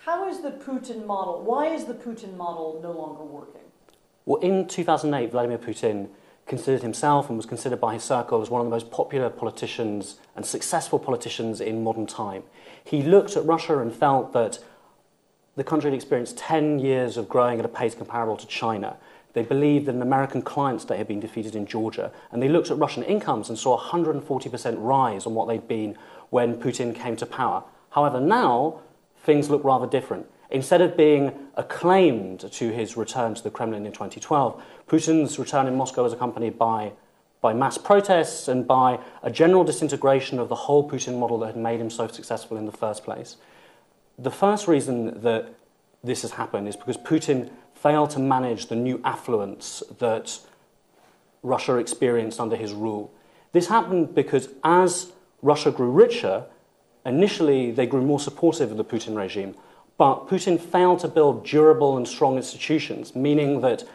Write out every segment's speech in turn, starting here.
How is the Putin model, why is the Putin model no longer working? Well, in 2008, Vladimir Putin considered himself and was considered by his circle as one of the most popular politicians and successful politicians in modern time. He looked at Russia and felt that the country had experienced 10 years of growing at a pace comparable to China. They believed that an American client state had been defeated in Georgia, and they looked at Russian incomes and saw a 140% rise on what they'd been when Putin came to power. However, now things look rather different. Instead of being acclaimed to his return to the Kremlin in 2012, Putin's return in Moscow was accompanied by mass protests and by a general disintegration of the whole Putin model that had made him so successful in the first place. The first reason that this has happened is because Putin failed to manage the new affluence that Russia experienced under his rule. This happened because as Russia grew richer, initially they grew more supportive of the Putin regime, but Putin failed to build durable and strong institutions, meaning that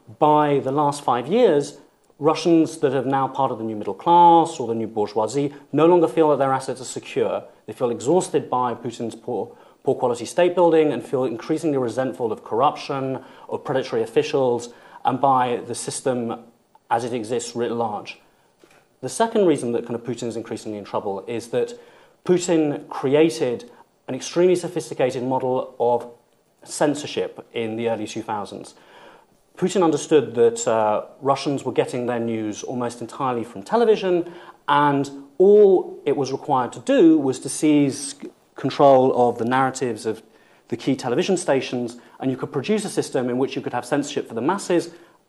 by the last 5 years, Russians that are now part of the new middle class or the new bourgeoisie no longer feel that their assets are secure. They feel exhausted by Putin's poor quality state building and feel increasingly resentful of corruption, of predatory officials, and by the system as it exists writ large. The second reason that kind of Putin is increasingly in trouble is that Putin created an extremely sophisticated model of censorship in the early 2000s. Putin understood that Russians were getting their news almost entirely from television, and all it was required to do was to seize control of the narratives of the key television stations, and you could produce a system in which you could have censorship for the masses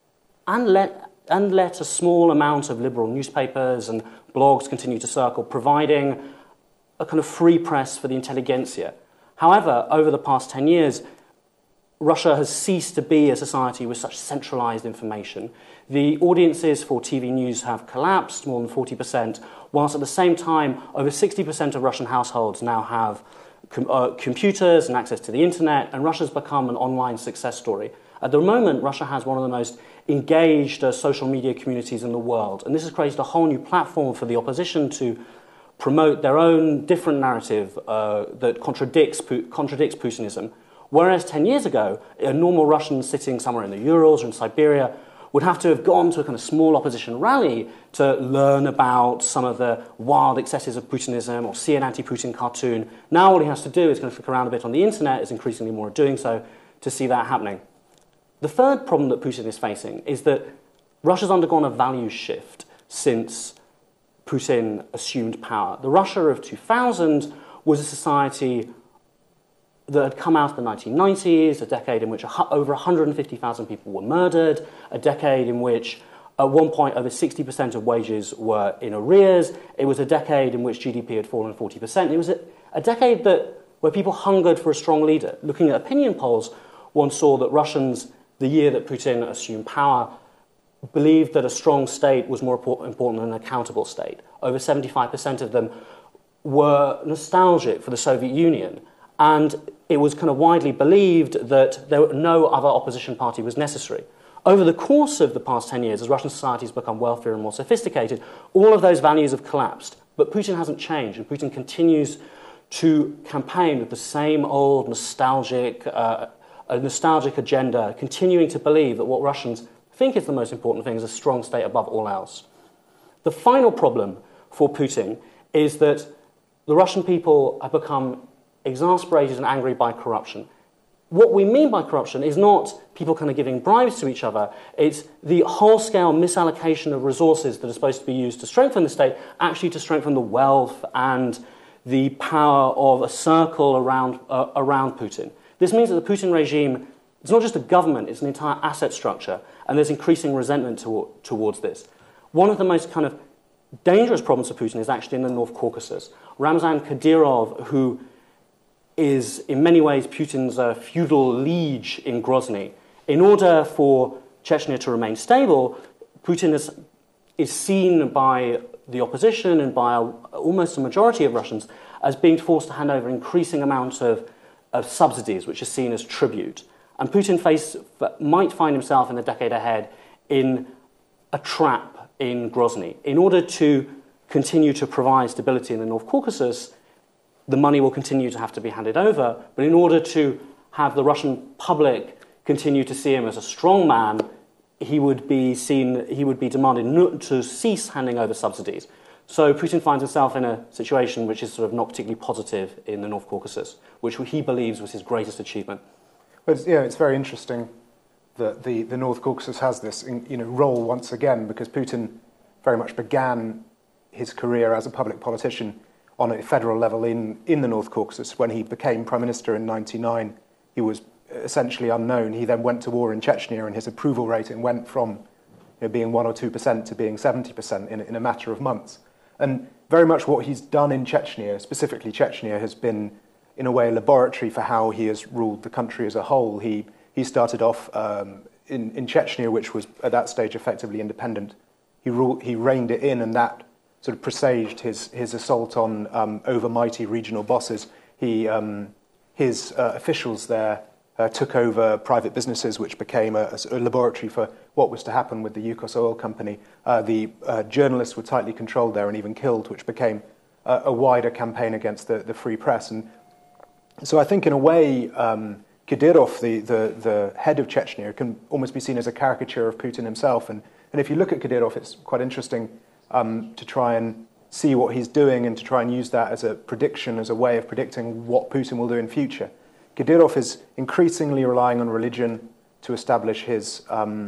and let a small amount of liberal newspapers and blogs continue to circle, providing a kind of free press for the intelligentsia. However, over the past 10 years, Russia has ceased to be a society with such centralized information. The audiences for TV news have collapsed more than 40%, whilst at the same time, over 60% of Russian households now have computers and access to the internet, and Russia's become an online success story. At the moment, Russia has one of the most engaged social media communities in the world, and this has created a whole new platform for the opposition to promote their own different narrative that contradicts Putinism. Whereas 10 years ago, a normal Russian sitting somewhere in the Urals or in Siberia would have to have gone to a kind of small opposition rally to learn about some of the wild excesses of Putinism or see an anti-Putin cartoon. Now all he has to do is kind of flick around a bit on the internet, is increasingly more doing so, to see that happening. The third problem that Putin is facing is that Russia's undergone a value shift since Putin assumed power. The Russia of 2000 was a society that had come out of the 1990s, a decade in which over 150,000 people were murdered, a decade in which at one point over 60% of wages were in arrears. It was a decade in which GDP had fallen 40%. It was a decade where people hungered for a strong leader. Looking at opinion polls, one saw that Russians, the year that Putin assumed power, believed that a strong state was more important than an accountable state. Over 75% of them were nostalgic for the Soviet Union, and it was kind of widely believed that no other opposition party was necessary. Over the course of the past 10 years, as Russian society has become wealthier and more sophisticated, all of those values have collapsed. But Putin hasn't changed, and Putin continues to campaign with the same old nostalgic agenda, continuing to believe that what Russians think is the most important thing is a strong state above all else. The final problem for Putin is that the Russian people have become exasperated and angry by corruption. What we mean by corruption is not people kind of giving bribes to each other. It's the whole-scale misallocation of resources that are supposed to be used to strengthen the state, actually to strengthen the wealth and the power of a circle around Putin. This means that the Putin regime, it's not just a government, it's an entire asset structure, and there's increasing resentment towards this. One of the most kind of dangerous problems for Putin is actually in the North Caucasus. Ramzan Kadyrov, who is in many ways Putin's feudal liege in Grozny. In order for Chechnya to remain stable, Putin is seen by the opposition and by almost a majority of Russians as being forced to hand over increasing amounts of subsidies, which are seen as tribute. And Putin might find himself in the decade ahead in a trap in Grozny. In order to continue to provide stability in the North Caucasus, the money will continue to have to be handed over. But in order to have the Russian public continue to see him as a strong man, he would be demanded not to cease handing over subsidies. So Putin finds himself in a situation which is sort of not particularly positive in the North Caucasus, which he believes was his greatest achievement. But it's very interesting that the North Caucasus has this role once again, because Putin very much began his career as a public politician on a federal level in the North Caucasus. When he became prime minister in 1999, he was essentially unknown. He then went to war in Chechnya, and his approval rating went from being 1 or 2% to being 70% in a matter of months. And very much what he's done in Chechnya, specifically Chechnya, has been, in a way, a laboratory for how he has ruled the country as a whole. He started off in Chechnya, which was at that stage effectively independent. He reined it in, and that sort of presaged his assault on overmighty regional bosses. His officials there took over private businesses, which became a laboratory for what was to happen with the Yukos Oil Company. The journalists were tightly controlled there and even killed, which became a wider campaign against the free press. And so I think, in a way, Kadyrov, the head of Chechnya, can almost be seen as a caricature of Putin himself. And if you look at Kadyrov, it's quite interesting to try and see what he's doing and to try and use that as a prediction, as a way of predicting what Putin will do in future. Kadyrov is increasingly relying on religion to establish his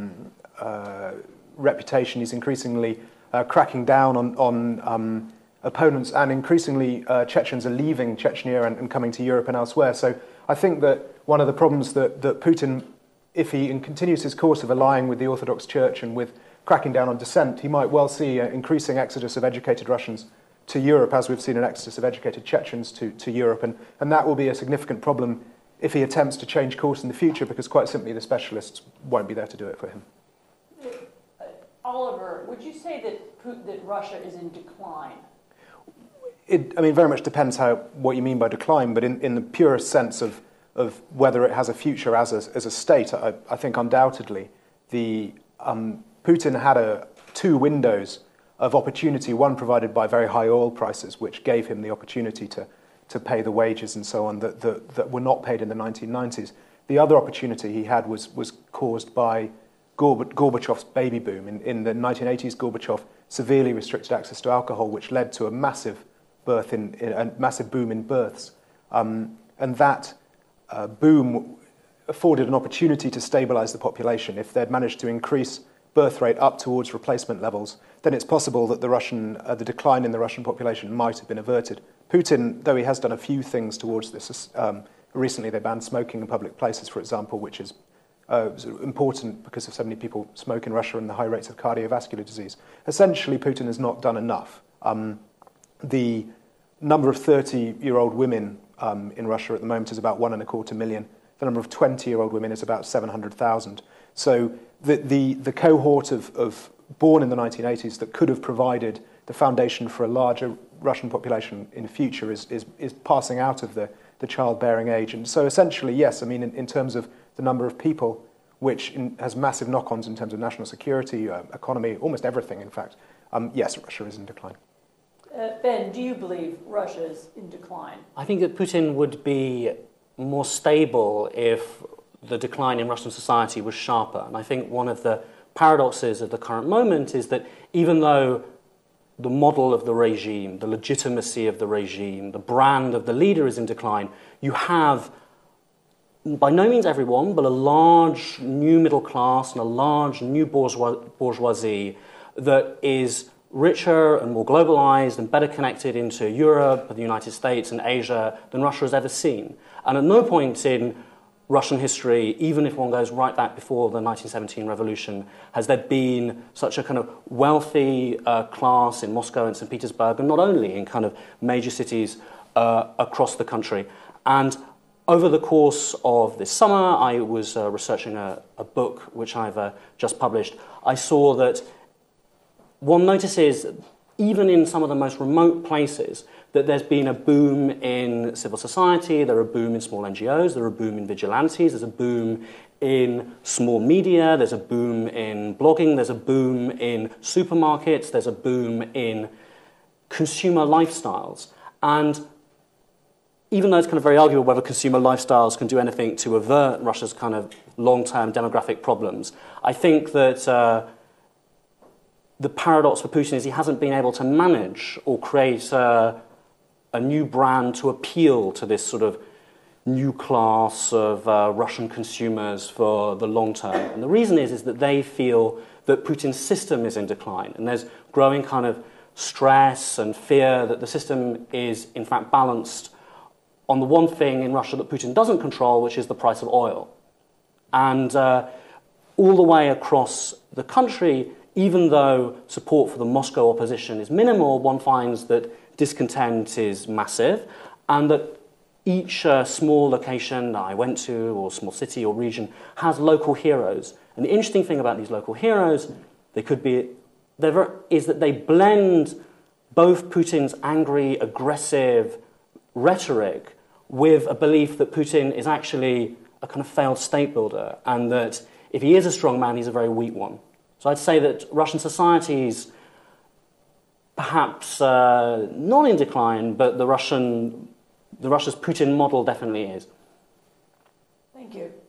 reputation. He's increasingly cracking down on opponents, and increasingly Chechens are leaving Chechnya and coming to Europe and elsewhere. So I think that one of the problems that Putin, if he continues his course of allying with the Orthodox Church and with cracking down on dissent, he might well see an increasing exodus of educated Russians to Europe, as we've seen an exodus of educated Chechens to Europe. And that will be a significant problem if he attempts to change course in the future, because quite simply the specialists won't be there to do it for him. Oliver, would you say that Russia is in decline? Very much depends what you mean by decline, but in the purest sense of whether it has a future as a state, I think undoubtedly Putin had two windows of opportunity, one provided by very high oil prices, which gave him the opportunity to pay the wages and so on that were not paid in the 1990s. The other opportunity he had was caused by Gorbachev's baby boom. In the 1980s, Gorbachev severely restricted access to alcohol, which led to a massive boom in births. And that boom afforded an opportunity to stabilize the population. If they'd managed to increase birth rate up towards replacement levels, then it's possible that the decline in the Russian population might have been averted. Putin, though he has done a few things towards this, recently they banned smoking in public places, for example, which is important because of so many people smoke in Russia and the high rates of cardiovascular disease. Essentially, Putin has not done enough. The number of 30-year-old women in Russia at the moment is about 1.25 million. The number of 20-year-old women is about 700,000. So the cohort of born in the 1980s that could have provided the foundation for a larger Russian population in the future is passing out of the childbearing age. And so essentially, yes, in terms of the number of people, which has massive knock-ons in terms of national security, economy, almost everything, in fact, yes, Russia is in decline. Ben, do you believe Russia is in decline? I think that Putin would be more stable if the decline in Russian society was sharper. And I think one of the paradoxes of the current moment is that even though the model of the regime, the legitimacy of the regime, the brand of the leader is in decline, you have, by no means everyone, but a large new middle class and a large new bourgeoisie that is richer and more globalized and better connected into Europe, the United States and Asia than Russia has ever seen. And at no point in Russian history, even if one goes right back before the 1917 revolution, has there been such a kind of wealthy class in Moscow and St. Petersburg, and not only in kind of major cities across the country. And over the course of this summer, I was researching a book which I've just published. I saw that one notices, even in some of the most remote places, that there's been a boom in civil society, there are a boom in small NGOs, there are a boom in vigilantes, there's a boom in small media, there's a boom in blogging, there's a boom in supermarkets, there's a boom in consumer lifestyles. And even though it's kind of very arguable whether consumer lifestyles can do anything to avert Russia's kind of long-term demographic problems, I think that the paradox for Putin is he hasn't been able to manage or create a new brand to appeal to this sort of new class of Russian consumers for the long term. And the reason is that they feel that Putin's system is in decline, and there's growing kind of stress and fear that the system is in fact balanced on the one thing in Russia that Putin doesn't control, which is the price of oil. And all the way across the country, even though support for the Moscow opposition is minimal, one finds that discontent is massive, and that each small location that I went to, or small city or region, has local heroes. And the interesting thing about these local heroes, is that they blend both Putin's angry, aggressive rhetoric with a belief that Putin is actually a kind of failed state builder, and that if he is a strong man, he's a very weak one. So I'd say that Russian society's perhaps not in decline, but Russia's Putin model definitely is. Thank you.